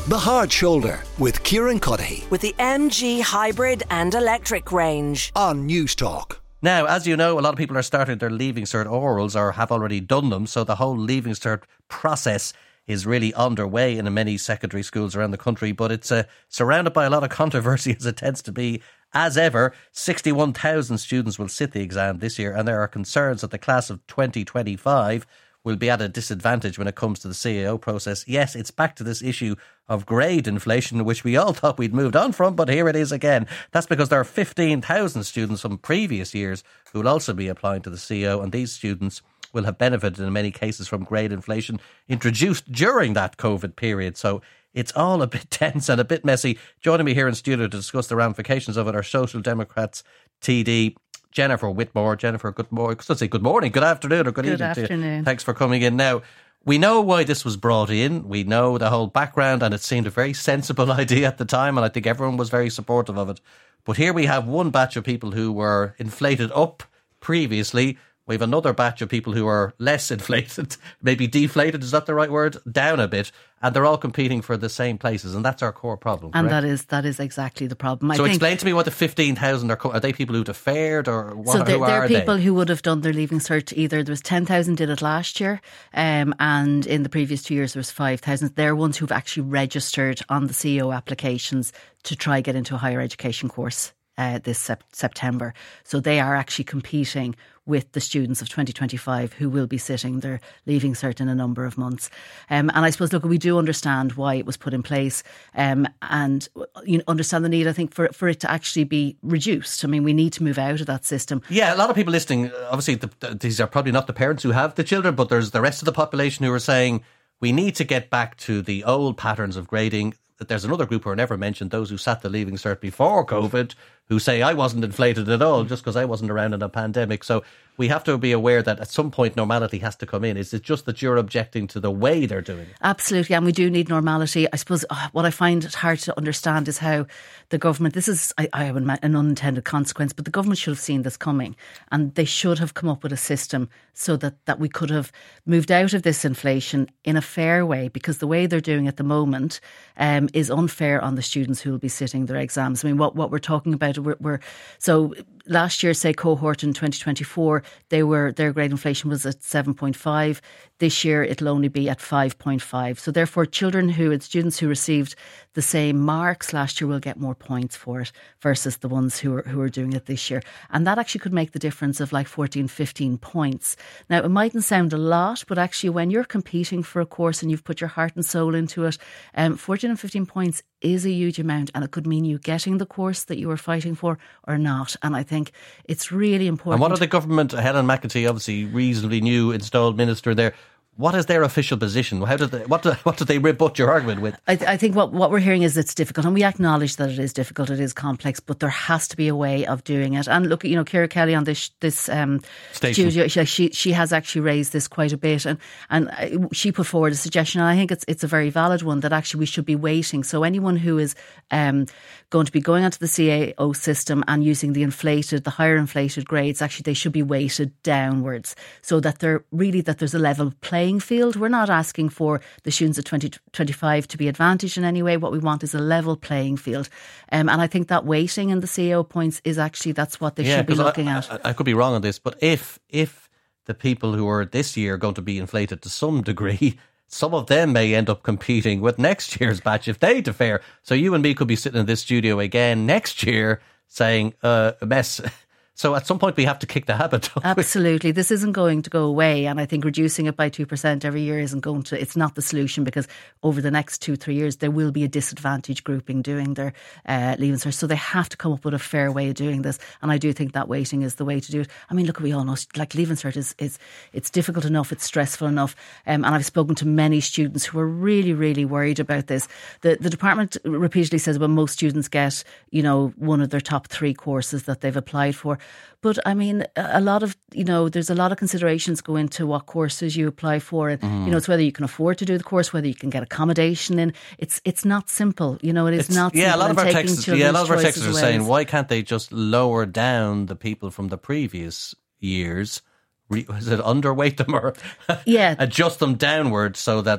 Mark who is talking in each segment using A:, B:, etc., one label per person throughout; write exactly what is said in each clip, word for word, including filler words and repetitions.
A: The Hard Shoulder with Kieran Cuddihy
B: with the M G hybrid and electric range
A: on News Talk.
C: Now, as you know, a lot of people are starting their Leaving Cert orals or have already done them, so the whole Leaving Cert process is really underway in many secondary schools around the country, but it's uh, surrounded by a lot of controversy, as it tends to be. As ever, sixty-one thousand students will sit the exam this year, and there are concerns that the class of twenty twenty-five will be at a disadvantage when it comes to the C A O process. Yes, it's back to this issue of grade inflation, which we all thought we'd moved on from, but here it is again. That's because there are fifteen thousand students from previous years who will also be applying to the C A O, and these students will have benefited in many cases from grade inflation introduced during that COVID period. So it's all a bit tense and a bit messy. Joining me here in studio to discuss the ramifications of it are Social Democrats T D Jennifer Whitmore. Jennifer, good morning. Let's say good morning, good afternoon, or good,
D: good
C: evening
D: afternoon.
C: to you. Thanks for coming in. Now, we know why this was brought in. We know the whole background, and it seemed a very sensible idea at the time, and I think everyone was very supportive of it. But here we have one batch of people who were inflated up previously. We have another batch of people who are less inflated, maybe deflated, is that the right word? Down a bit. And they're all competing for the same places. And that's our core problem,
D: And
C: correct?
D: that is that is exactly the problem. I
C: so
D: think,
C: explain to me what the fifteen thousand are. Are they people who'd have fared, or what,
D: so they're,
C: who
D: they're
C: are
D: people
C: they?
D: who would have done their Leaving Cert either. There was ten thousand did it last year, um, and in the previous two years there was five thousand. They're ones who've actually registered on the C E O applications to try get into a higher education course uh, this sep- September. So they are actually competing with the students of twenty twenty-five who will be sitting their Leaving Cert in a number of months. Um, and I suppose, look, we do understand why it was put in place, um, and you know, understand the need, I think, for, for it to actually be reduced. I mean, we need to move out of that system.
C: Yeah, a lot of people listening, obviously the, the, these are probably not the parents who have the children, but there's the rest of the population who are saying we need to get back to the old patterns of grading. There's another group who are never mentioned, those who sat the Leaving Cert before COVID, who say I wasn't inflated at all just because I wasn't around in a pandemic. So we have to be aware that at some point normality has to come in. Is it just that you're objecting to the way they're doing it?
D: Absolutely, and we do need normality. I suppose uh, what I find hard to understand is how the government, this is I, I have an unintended consequence, but the government should have seen this coming, and they should have come up with a system so that, that we could have moved out of this inflation in a fair way, because the way they're doing it at the moment um, is unfair on the students who will be sitting their exams. I mean, what, what we're talking about, we're, we're so last year, say cohort in twenty twenty-four, they were their grade inflation was at seven point five. This year it'll only be at five point five. So therefore, children who and students who received the same marks last year will get more points for it versus the ones who are who are doing it this year. And that actually could make the difference of like fourteen, fifteen points. Now, it mightn't sound a lot, but actually when you're competing for a course and you've put your heart and soul into it, um, fourteen and fifteen points is a huge amount, and it could mean you getting the course that you were fighting for or not. And I think it's really important.
C: And what are the government, Helen McEntee, obviously reasonably new installed minister there, what is their official position? How did they, what do, what do they rebut your argument with?
D: I, th- I think what, what we're hearing is it's difficult, and we acknowledge that it is difficult, it is complex, but there has to be a way of doing it. And look, you know, Ciara Kelly on this this um, studio, she, she she has actually raised this quite a bit, and and she put forward a suggestion, and I think it's it's a very valid one, that actually we should be waiting. So anyone who is um, going to be going onto the C A O system and using the inflated, the higher inflated grades, actually they should be weighted downwards, so that they're really that there's a level playing field. We're not asking for the students of twenty twenty-five to be advantaged in any way. What we want is a level playing field. Um, and I think that weighting in the C A O points is actually, that's what they yeah, should be looking
C: I,
D: at.
C: I, I could be wrong on this, but if if the people who are this year going to be inflated to some degree, some of them may end up competing with next year's batch if they defer. So you and me could be sitting in this studio again next year saying, uh, a mess. So at some point we have to kick the habit.
D: Absolutely. This isn't going to go away. And I think reducing it by two percent every year isn't going to, it's not the solution, because over the next two, three years, there will be a disadvantaged grouping doing their uh, Leaving Cert. So they have to come up with a fair way of doing this. And I do think that weighting is the way to do it. I mean, look, we all know, like Leaving Cert is, is it's difficult enough, it's stressful enough. Um, and I've spoken to many students who are really, really worried about this. The, the department repeatedly says, well, most students get, you know, one of their top three courses that they've applied for. But I mean, a lot of, you know, there's a lot of considerations go into what courses you apply for. And, mm. you know, it's whether you can afford to do the course, whether you can get accommodation in. It's it's not simple. You know, it is it's, not
C: yeah,
D: simple.
C: A lot of our texts, yeah, a lot of our texts are
D: away.
C: saying, why can't they just lower down the people from the previous years? Re, was it underweight them or
D: yeah.
C: adjust them downward so that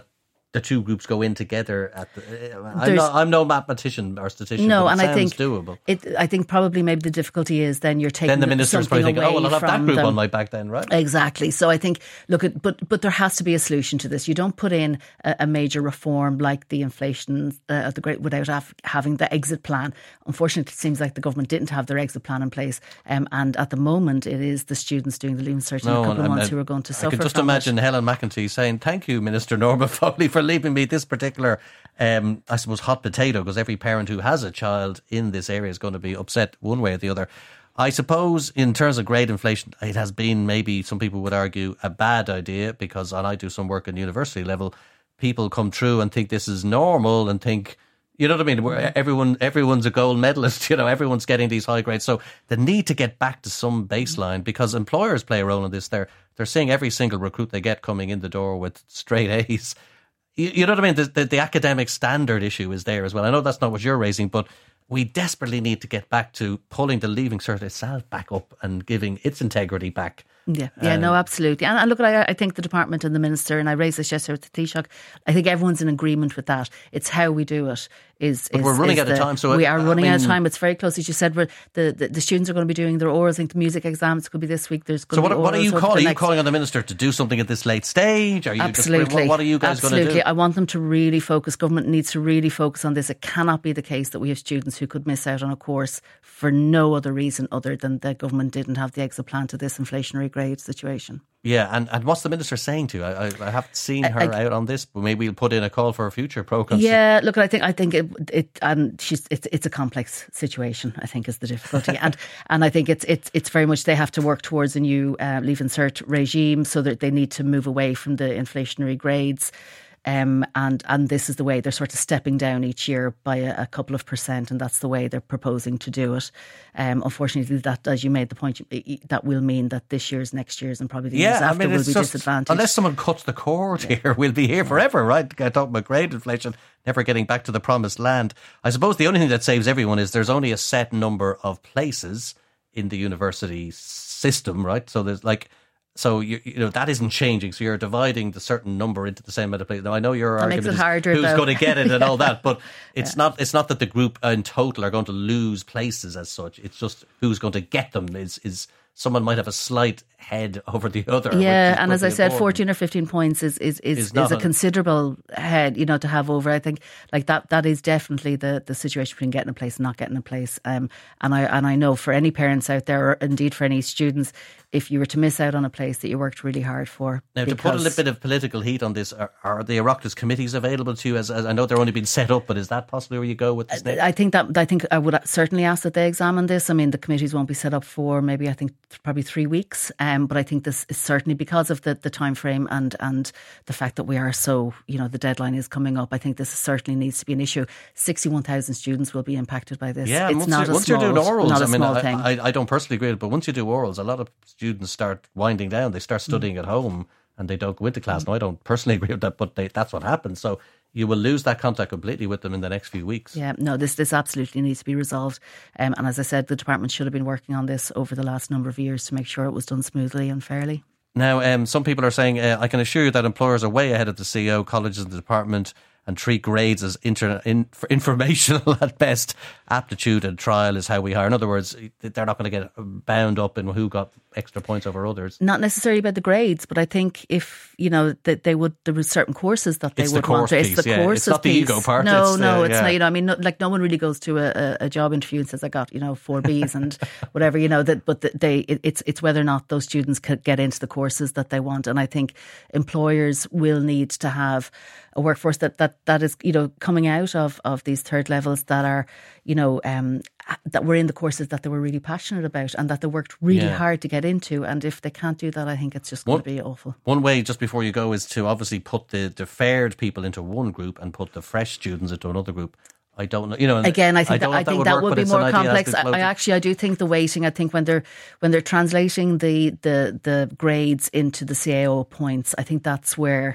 C: the two groups go in together at the, I'm, not, I'm no mathematician or statistician,
D: no,
C: but it
D: and
C: sounds
D: I think
C: doable.
D: It, I think probably maybe the difficulty is then you're taking
C: then the minister's probably thinking, oh, well, I'll have that group
D: them.
C: on my back then, right?
D: Exactly. So I think, look, at, but but there has to be a solution to this. You don't put in a, a major reform like the inflation uh, of the great without have, having the exit plan. Unfortunately, it seems like the government didn't have their exit plan in place, um, and at the moment, it is the students doing the Leaving Cert in
C: no,
D: a couple
C: and,
D: of months
C: and,
D: who are going to suffer.
C: I can just
D: from
C: imagine
D: it.
C: Helen McEntee saying, "Thank you, Minister Norma Foley, for leaving me this particular." Um, I suppose hot potato, because every parent who has a child in this area is going to be upset one way or the other. I suppose in terms of grade inflation, it has been, maybe some people would argue, a bad idea, because, and I do some work at university level, people come through and think this is normal and think, you know what I mean? Where everyone, everyone's a gold medalist, you know, everyone's getting these high grades. So the need to get back to some baseline, because employers play a role in this. They're, they're seeing every single recruit they get coming in the door with straight A's. You, you know what I mean? The, the, the academic standard issue is there as well. I know that's not what you're raising, but we desperately need to get back to pulling the Leaving Cert itself back up and giving its integrity back.
D: Yeah, yeah, um, no, absolutely. And, and look, I, I think the department and the minister, and I raised this yesterday with the Taoiseach, I think everyone's in agreement with that. It's how we do it. Is,
C: but
D: is,
C: we're running
D: is
C: out
D: the,
C: of time. So
D: we are
C: I
D: running
C: mean,
D: out of time. It's very close. As you said, we're, the, the the students are going to be doing their orals. I think the music exams could be this week. There's going
C: so
D: to
C: what,
D: be
C: what are you calling? Are you
D: next...
C: calling on the minister to do something at this late stage? Are you
D: Absolutely.
C: Just, what, what are you guys
D: Absolutely.
C: going to do?
D: I want them to really focus. Government needs to really focus on this. It cannot be the case that we have students who could miss out on a course for no other reason other than the government didn't have the exit plan to this inflationary grade situation.
C: Yeah, and, and what's the minister saying to you? I, I, I haven't seen her I, out on this, but maybe we'll put in a call for a future programme.
D: Yeah, look, I think I think it, it and she's it's it's a complex situation, I think, is the difficulty, and and I think it's it's it's very much they have to work towards a new uh, Leaving Cert regime, so that they need to move away from the inflationary grades. Um, and and this is the way they're sort of stepping down each year by a, a couple of percent, and that's the way they're proposing to do it. Um, unfortunately, that, as you made the point, that will mean that this year's, next year's, and probably the
C: yeah,
D: years after
C: I mean,
D: will be
C: just,
D: disadvantaged.
C: Unless someone cuts the cord yeah. here, we'll be here forever, right? I talk about grade inflation, never getting back to the promised land. I suppose the only thing that saves everyone is there's only a set number of places in the university system, right? So there's like. So, you, you know, that isn't changing. So you're dividing the certain number into the same amount of places. Now, I know your
D: that
C: argument is
D: harder,
C: who's
D: though.
C: going to get it and
D: yeah.
C: all that, but it's
D: yeah.
C: not It's not that the group in total are going to lose places as such. It's just who's going to get them is is someone might have a slight head over the other.
D: Yeah, and as I said,
C: important.
D: fourteen or fifteen points is is is,
C: Is
D: is,
C: not
D: a
C: a-
D: considerable head, you know, to have over. I think like that that is definitely the, the situation between getting a place and not getting a place. Um, and I and I know for any parents out there, or indeed for any students, if you were to miss out on a place that you worked really hard for.
C: Now, to put a little bit of political heat on this, are, are the Oireachtas committees available to you? As, as I know they're only been set up, but is that possibly where you go with this? Next?
D: I think that I think I would certainly ask that they examine this. I mean, the committees won't be set up for maybe I think probably three weeks. Um, but I think this is certainly because of the, the time frame and and the fact that we are so, you know, the deadline is coming up. I think this certainly needs to be an issue. sixty-one thousand students will be impacted by this.
C: Yeah,
D: it's
C: once,
D: not
C: you,
D: a
C: once
D: small,
C: you're doing orals,
D: not a
C: I mean,
D: small
C: I,
D: thing.
C: I, I don't personally agree with it, but once you do orals, a lot of students start winding down. They start studying mm. at home and they don't go into class. Mm. Now, I don't personally agree with that, but they, that's what happens. So you will lose that contact completely with them in the next few weeks.
D: Yeah, no, this this absolutely needs to be resolved. Um, and as I said, the department should have been working on this over the last number of years to make sure it was done smoothly and fairly.
C: Now, um, some people are saying, uh, I can assure you that employers are way ahead of the C E O, colleges and the department, and treat grades as inter- in, informational at best. Aptitude and trial is how we hire. In other words, they're not going to get bound up in who got extra points over others.
D: Not necessarily about the grades, but I think if, you know, that they would, there were certain courses that they
C: it's
D: would
C: the course
D: want.
C: Piece,
D: it's the
C: yeah.
D: courses
C: It's not the
D: piece.
C: ego part.
D: No,
C: it's,
D: no,
C: uh,
D: it's
C: yeah.
D: not. You know, I mean, no, like no one really goes to a, a job interview and says, I got, you know, four B's and whatever, you know, that, but they, it, it's, it's whether or not those students could get into the courses that they want. And I think employers will need to have a workforce that, that, that is, you know, coming out of, of these third levels that are, you know, um, that were in the courses that they were really passionate about and that they worked really
C: Yeah.
D: hard to get into. And if they can't do that, I think it's just going
C: One-
D: to be awful.
C: One way, just before you go, is to obviously put the deferred people into one group and put the fresh students into another group. I don't know, you know.
D: Again, I think
C: don't
D: that,
C: know
D: I
C: if
D: think
C: would
D: that
C: work,
D: would
C: but
D: be
C: it's an
D: more
C: idea that's
D: complex.
C: been
D: I,
C: floated.
D: I actually, I do think the weighting. I think when they're when they're translating the the the grades into the C A O points, I think that's where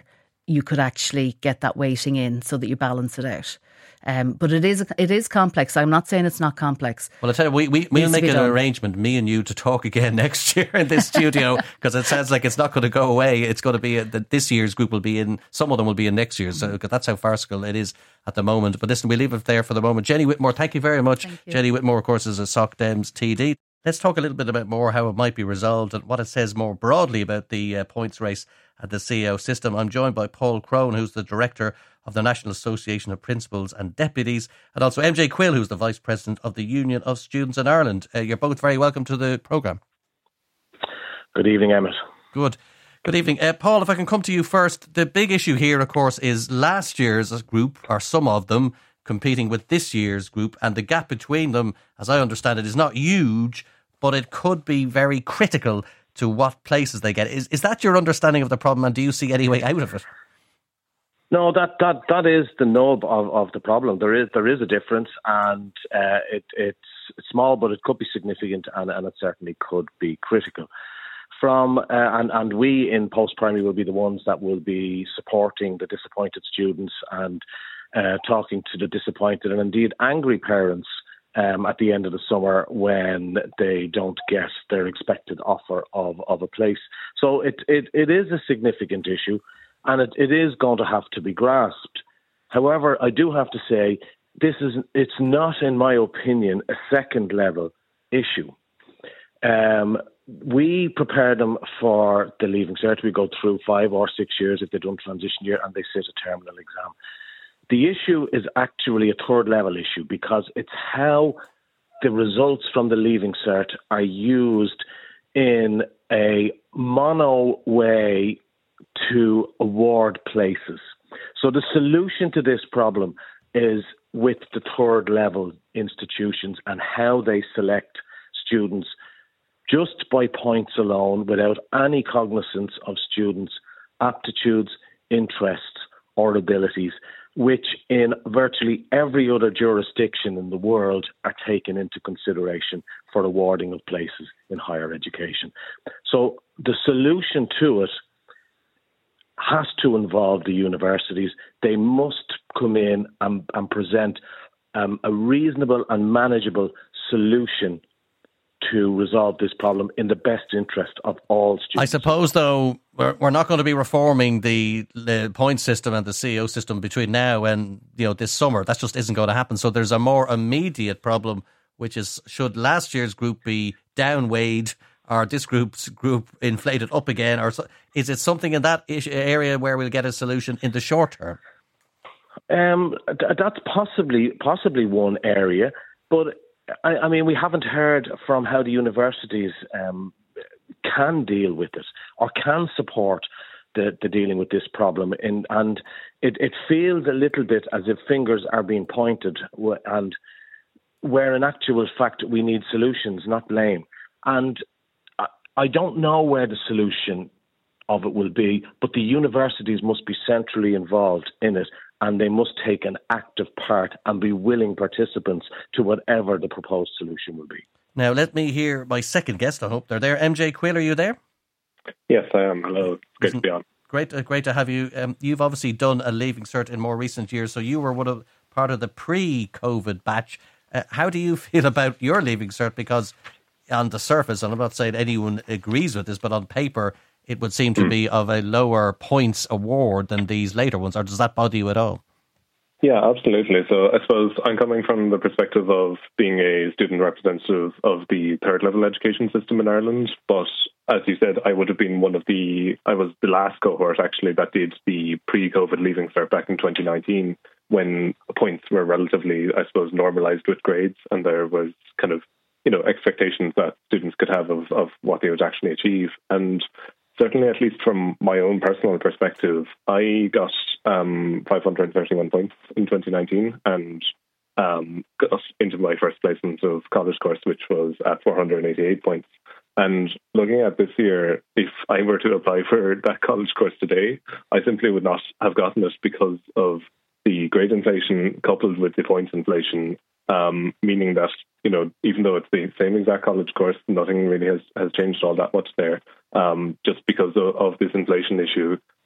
D: you could actually get that weighting in so that you balance it out. Um, but it is it is complex. I'm not saying it's not complex.
C: Well, I tell you, we, we, we'll make an done. arrangement, me and you, to talk again next year in this studio, because it sounds like it's not going to go away. It's going to be, that this year's group will be in, some of them will be in next year's. So that's how farcical it is at the moment. But listen, we leave it there for the moment. Jenny Whitmore, thank you very much. You. Jenny Whitmore, of course, is a Soc Dems T D. Let's talk a little bit about more how it might be resolved and what it says more broadly about the uh, points race at the C A O system. I'm joined by Paul Crone, who's the Director of the National Association of Principals and Deputies, and also M J Quill, who's the Vice President of the Union of Students in Ireland. Uh, you're both very welcome to the programme.
E: Good evening, Emmett.
C: Good. Good evening. Uh, Paul, if I can come to you first, the big issue here, of course, is last year's group, or some of them, competing with this year's group, and the gap between them, as I understand it, is not huge, but it could be very critical to what places they get. Is is that your understanding of the problem, and do you see any way out of it?
E: No, that that that is the nub of, of the problem. There is there is a difference, and uh, it, it's small, but it could be significant, and, and it certainly could be critical. From uh, and and we in post-primary will be the ones that will be supporting the disappointed students and uh, talking to the disappointed and indeed angry parents um, at the end of the summer when they don't get their expected offer of, of a place. So it, it it is a significant issue. And it, it is going to have to be grasped. However, I do have to say, this is it's not, in my opinion, a second level issue. Um, we prepare them for the Leaving Cert. We go through five or six years if they've done transition year, and they sit a terminal exam. The issue is actually a third level issue, because it's how the results from the Leaving Cert are used in a mono way to award places. So the solution to this problem is with the third level institutions and how they select students just by points alone, without any cognizance of students' aptitudes, interests or abilities, which in virtually every other jurisdiction in the world are taken into consideration for awarding of places in higher education. So the solution to it has to involve the universities. They must come in and, and present um, a reasonable and manageable solution to resolve this problem in the best interest of all students.
C: I suppose, though, we're, we're not going to be reforming the, the point system and the C A O system between now and, you know, this summer. That just isn't going to happen. So there's a more immediate problem, which is, should last year's group be downweighed, or this group's group inflated up again? Or so, is it something in that issue, area where we'll get a solution in the short term?
E: Um, th- that's possibly possibly one area, but I, I mean, we haven't heard from how the universities um, can deal with it or can support the, the dealing with this problem. In, and it, it feels a little bit as if fingers are being pointed, and where in actual fact we need solutions, not blame. And I, I don't know where the solution of it will be, but the universities must be centrally involved in it, and they must take an active part and be willing participants to whatever the proposed solution will be.
C: Now, let me hear my second guest. I hope they're there. M J Quill, are you there?
F: Yes, I am. Hello. Great
C: Isn't,
F: to be on.
C: Great, uh, great to have you. Um, you've obviously done a Leaving Cert in more recent years, so you were one of part of the pre-COVID batch. Uh, how do you feel about your Leaving Cert? Because on the surface, and I'm not saying anyone agrees with this, but on paper, it would seem to mm. be of a lower points award than these later ones. Or does that bother you at all?
F: Yeah, absolutely. So I suppose I'm coming from the perspective of being a student representative of the third level education system in Ireland. But as you said, I would have been one of the, I was the last cohort actually that did the pre-COVID Leaving Cert back in twenty nineteen, when points were relatively, I suppose, normalised with grades, and there was kind of, you know, expectations that students could have of, of what they would actually achieve. And certainly, at least from my own personal perspective, I got um, five hundred thirty-one points in twenty nineteen and um, got into my first placement of college course, which was at four hundred eighty-eight points. And looking at this year, if I were to apply for that college course today, I simply would not have gotten it because of the grade inflation coupled with the points inflation, um, meaning that, you know, even though it's the same exact college course, nothing really has, has changed all that much there. Um, just because of, of this inflation issue,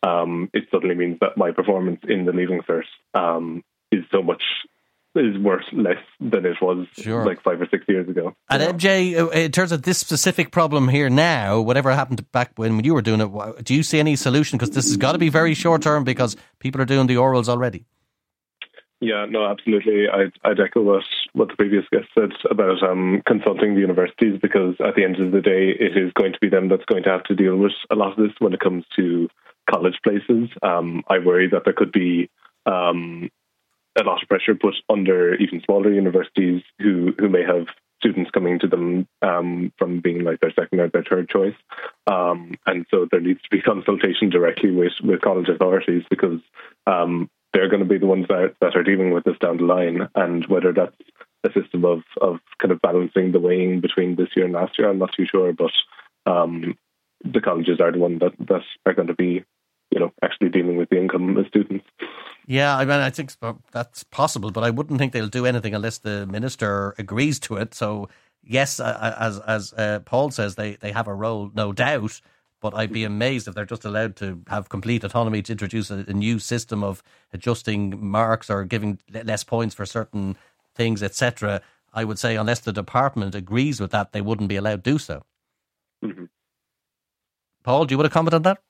F: um, it suddenly means that my performance in the Leaving Cert um, is so much is worth less than it was
C: sure.
F: like five or six years ago.
C: And M J, in terms of this specific problem here now, whatever happened back when you were doing it, do you see any solution? Because this has got to be very short term because people are doing the orals already.
F: Yeah, no, absolutely. I'd, I'd echo what, what the previous guest said about um, consulting the universities, because at the end of the day, it is going to be them that's going to have to deal with a lot of this when it comes to college places. Um, I worry that there could be um, a lot of pressure put under even smaller universities who, who may have students coming to them um, from being like their second or their third choice. Um, and so there needs to be consultation directly with, with college authorities, because um, they're going to be the ones that, that are dealing with this down the line. And whether that's a system of, of kind of balancing the weighing between this year and last year, I'm not too sure. But um, the colleges are the ones that, that are going to be, you know, actually dealing with the income of students.
C: Yeah, I mean, I think that's possible, but I wouldn't think they'll do anything unless the minister agrees to it. So, yes, as as uh, Paul says, they, they have a role, no doubt. But I'd be amazed if they're just allowed to have complete autonomy to introduce a, a new system of adjusting marks or giving less points for certain things, et cetera. I would say unless the department agrees with that, they wouldn't be allowed to do so.
F: Mm-hmm.
C: Paul, do you want to comment on that?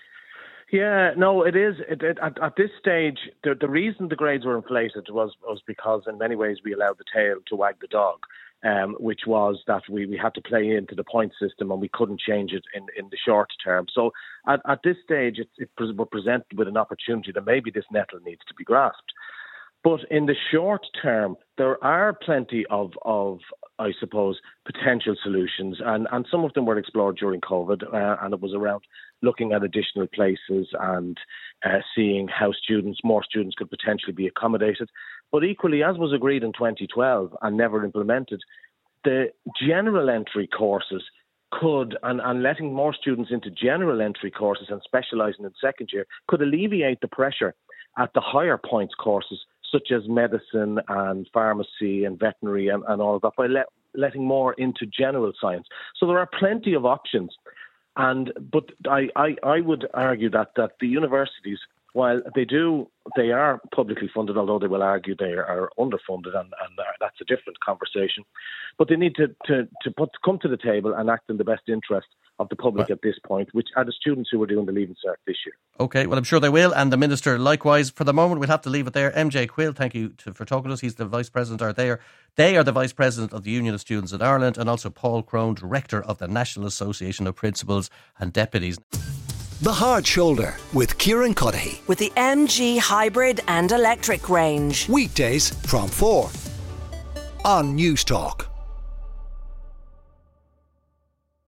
E: Yeah, no, it is. It, it, at, at this stage, the, the reason the grades were inflated was, was because in many ways we allowed the tail to wag the dog. Um, which was that we, we had to play into the point system and we couldn't change it in, in the short term. So at, at this stage, it, it, we're presented with an opportunity that maybe this nettle needs to be grasped. But in the short term, there are plenty of, of I suppose, potential solutions. And, and some of them were explored during COVID, uh, and it was around looking at additional places and uh, seeing how students, more students could potentially be accommodated. But equally, as was agreed in twenty twelve and never implemented, the general entry courses could, and, and letting more students into general entry courses and specialising in second year, could alleviate the pressure at the higher points courses, such as medicine and pharmacy and veterinary and, and all of that, by let, letting more into general science. So there are plenty of options. And but I, I, I would argue that, that the universities, while they do, they are publicly funded, although they will argue they are underfunded, and, and that's a different conversation. But they need to, to, to put, come to the table and act in the best interest of the public at this point, which are the students who are doing the Leaving Cert this year.
C: OK, well, I'm sure they will, and the Minister likewise. For the moment, we'll have to leave it there. M J Quill, thank you to, for talking to us. He's the Vice President, or they are, they are the Vice President of the Union of Students in Ireland, and also Paul Crone, Director of the National Association of Principals and Deputies.
A: The Hard Shoulder with Kieran Cuddihy.
B: With the M G hybrid and electric range.
A: Weekdays from four on News Talk.